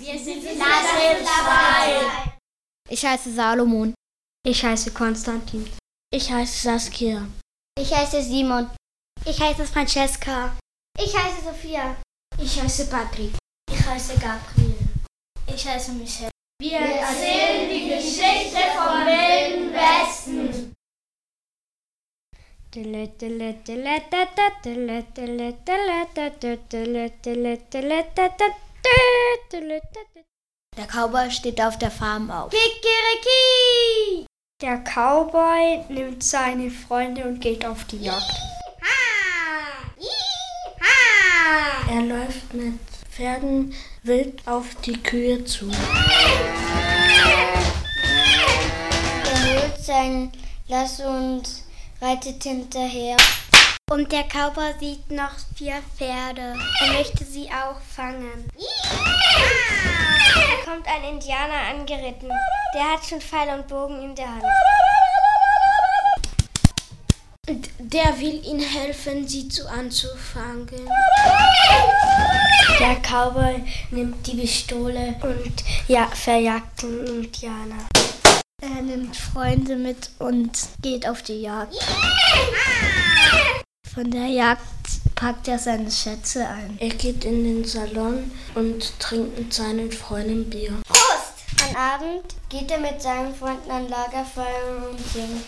Wir sind Klasse 2. Ich heiße Salomon. Ich heiße Konstantin. Ich heiße Saskia. Ich heiße Simon. Ich heiße Francesca. Ich heiße Sophia. Ich heiße Patrick. Ich heiße Gabriel. Ich heiße Michelle. Wir erzählen die Geschichte vom Wilden Westen. Der Cowboy steht auf der Farm auf. Kikeriki! Der Cowboy nimmt seine Freunde und geht auf die Jagd. Er läuft mit Pferden wild auf die Kühe zu. Er holt sein Lasso und reitet hinterher. Und der Cowboy sieht noch 4 Pferde. Er möchte sie auch fangen. Da kommt ein Indianer angeritten. Der hat schon Pfeil und Bogen in der Hand. Der will ihnen helfen, sie anzufangen. Der Cowboy nimmt die Pistole und verjagt den Indianer. Er nimmt Freunde mit und geht auf die Jagd. Von der Jagd packt er seine Schätze ein. Er geht in den Salon und trinkt mit seinen Freunden Bier. Prost! Am Abend geht er mit seinen Freunden an Lagerfeuer und singt.